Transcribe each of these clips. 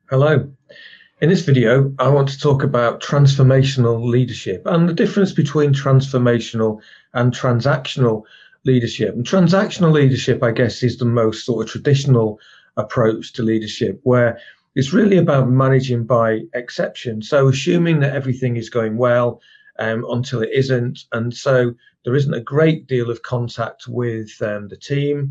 Hello. In this video, I want to talk about transformational leadership and the difference between transformational and transactional leadership. And transactional leadership, I guess, is the most sort of traditional approach to leadership, where it's really about managing by exception. So assuming that everything is going well until it isn't. And so there isn't a great deal of contact with the team.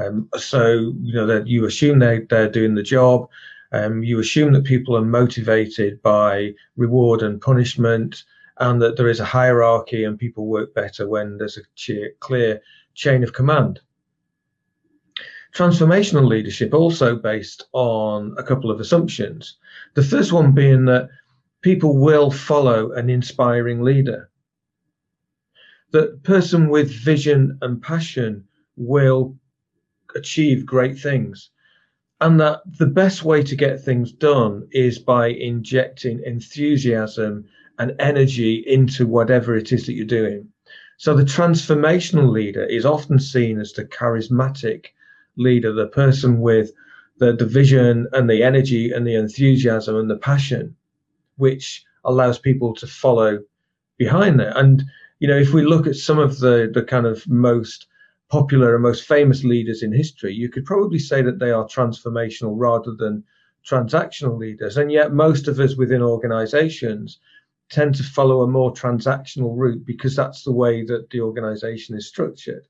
That you assume they're doing the job. You assume that people are motivated by reward and punishment, and that there is a hierarchy and people work better when there's a clear chain of command. Transformational leadership also based on a couple of assumptions. The first one being that people will follow an inspiring leader. That person with vision and passion will achieve great things. And that the best way to get things done is by injecting enthusiasm and energy into whatever it is that you're doing. So the transformational leader is often seen as the charismatic leader, the person with the vision and the energy and the enthusiasm and the passion, which allows people to follow behind that. And, if we look at some of the kind of most popular and most famous leaders in history, you could probably say that they are transformational rather than transactional leaders. And yet most of us within organizations tend to follow a more transactional route because that's the way that the organization is structured.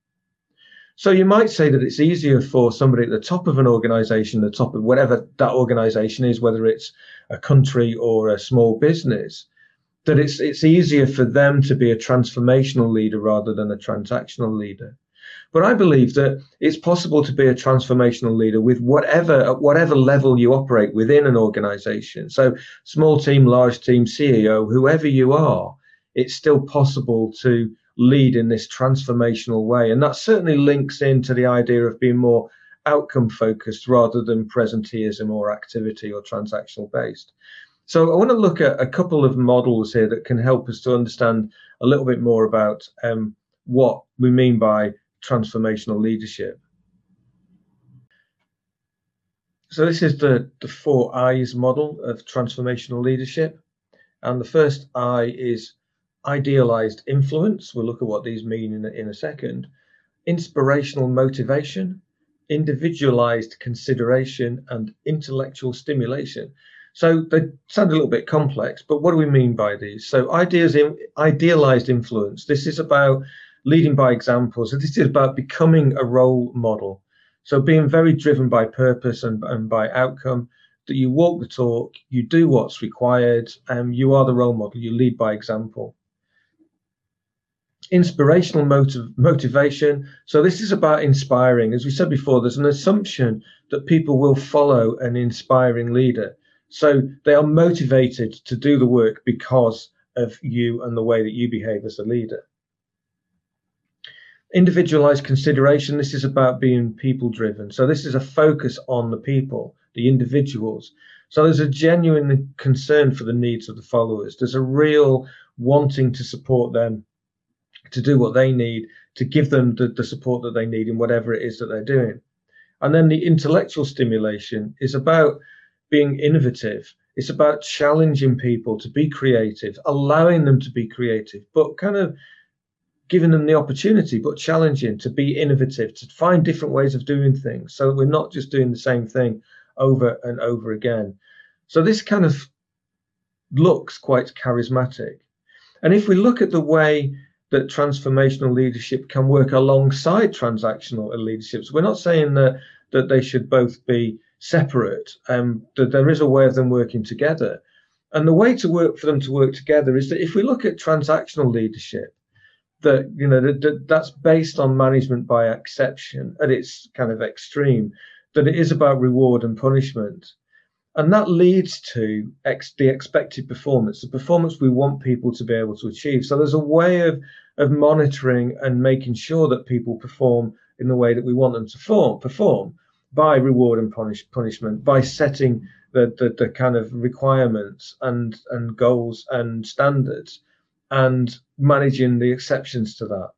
So you might say that it's easier for somebody at the top of an organization, the top of whatever that organization is, whether it's a country or a small business, that it's easier for them to be a transformational leader rather than a transactional leader. But I believe that it's possible to be a transformational leader with at whatever level you operate within an organization. So small team, large team, CEO, whoever you are, it's still possible to lead in this transformational way. And that certainly links into the idea of being more outcome focused rather than presenteeism or activity or transactional based. So I want to look at a couple of models here that can help us to understand a little bit more about what we mean by transformational leadership. So this is the 4I's model of transformational leadership. And the first I is idealized influence. We'll look at what these mean in a second. Inspirational motivation, individualized consideration, and intellectual stimulation. So they sound a little bit complex, but what do we mean by these? So idealized influence. This is about leading by examples. This is about becoming a role model. So being very driven by purpose and by outcome, that you walk the talk, you do what's required, and you are the role model, you lead by example. Inspirational motivation. So this is about inspiring. As we said before, there's an assumption that people will follow an inspiring leader. So they are motivated to do the work because of you and the way that you behave as a leader. Individualized consideration. This is about being people driven. So this is a focus on the people, the individuals. So there's a genuine concern for the needs of the followers. There's a real wanting to support them, to do what they need, to give them the support that they need in whatever it is that they're doing. And then the intellectual stimulation is about being innovative. It's about challenging people to be creative, allowing them to be creative, but kind of giving them the opportunity, but challenging to be innovative, to find different ways of doing things so that we're not just doing the same thing over and over again. So this kind of looks quite charismatic. And if we look at the way that transformational leadership can work alongside transactional leadership, so we're not saying that they should both be separate, that there is a way of them working together. And the way to work for them to work together is that if we look at transactional leadership, that's based on management by exception at its kind of extreme, that it is about reward and punishment. And that leads to the expected performance, the performance we want people to be able to achieve. So there's a way of monitoring and making sure that people perform in the way that we want them to perform by reward and punishment, by setting the kind of requirements and goals and standards and managing the exceptions to that.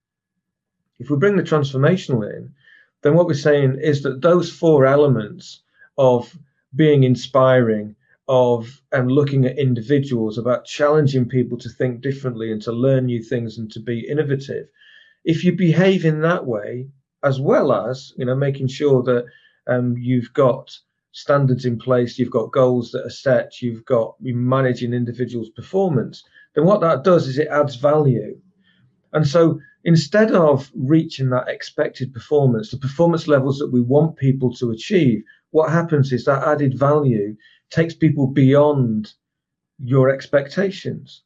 If we bring the transformational in, then what we're saying is that those 4 elements of being inspiring, of looking at individuals, about challenging people to think differently and to learn new things and to be innovative. If you behave in that way, as well as making sure that you've got standards in place, you've got goals that are set, you're managing individuals' performance, then what that does is it adds value. And so instead of reaching that expected performance, the performance levels that we want people to achieve, what happens is that added value takes people beyond your expectations.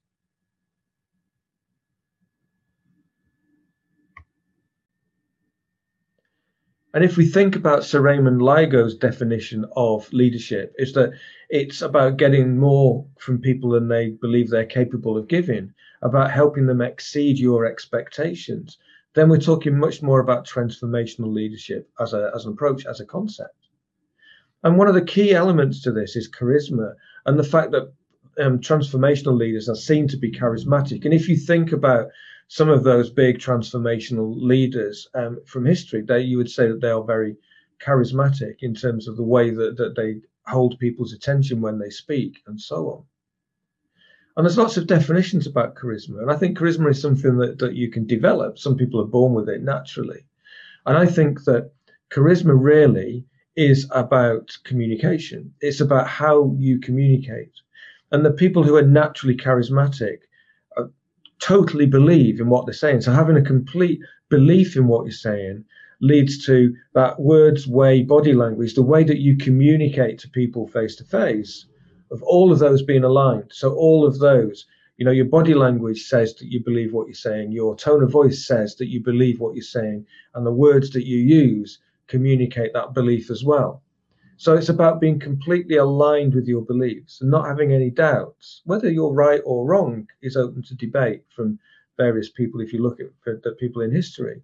And if we think about Sir Raymond Ligo's definition of leadership, is that it's about getting more from people than they believe they're capable of giving, about helping them exceed your expectations, then we're talking much more about transformational leadership as an approach, as a concept. And one of the key elements to this is charisma, and the fact that transformational leaders are seen to be charismatic. And if you think about some of those big transformational leaders from history, you would say that they are very charismatic in terms of the way that they hold people's attention when they speak and so on. And there's lots of definitions about charisma. And I think charisma is something that you can develop. Some people are born with it naturally. And I think that charisma really is about communication. It's about how you communicate. And the people who are naturally charismatic totally believe in what they're saying. So having a complete belief in what you're saying leads to that words, way, body language, the way that you communicate to people face to face, of all of those being aligned. So all of those, your body language says that you believe what you're saying, your tone of voice says that you believe what you're saying, and the words that you use communicate that belief as well. So it's about being completely aligned with your beliefs and not having any doubts. Whether you're right or wrong is open to debate from various people if you look at the people in history.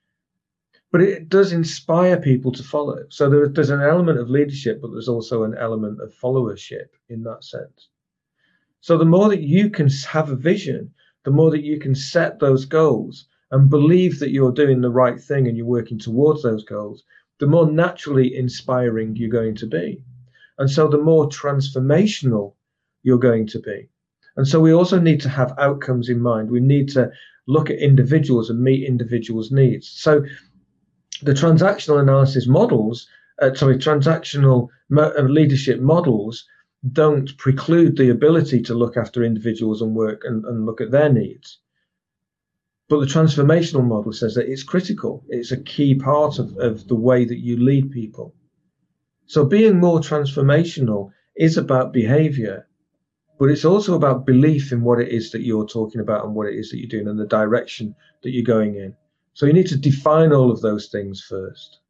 But it does inspire people to follow. So there's an element of leadership, but there's also an element of followership in that sense. So the more that you can have a vision, the more that you can set those goals and believe that you're doing the right thing and you're working towards those goals, the more naturally inspiring you're going to be. And so the more transformational you're going to be. And so we also need to have outcomes in mind. We need to look at individuals and meet individuals' needs. So the transactional analysis models, transactional leadership models don't preclude the ability to look after individuals and work and look at their needs. But the transformational model says that it's critical. It's a key part of the way that you lead people. So being more transformational is about behavior, but it's also about belief in what it is that you're talking about and what it is that you're doing and the direction that you're going in. So you need to define all of those things first.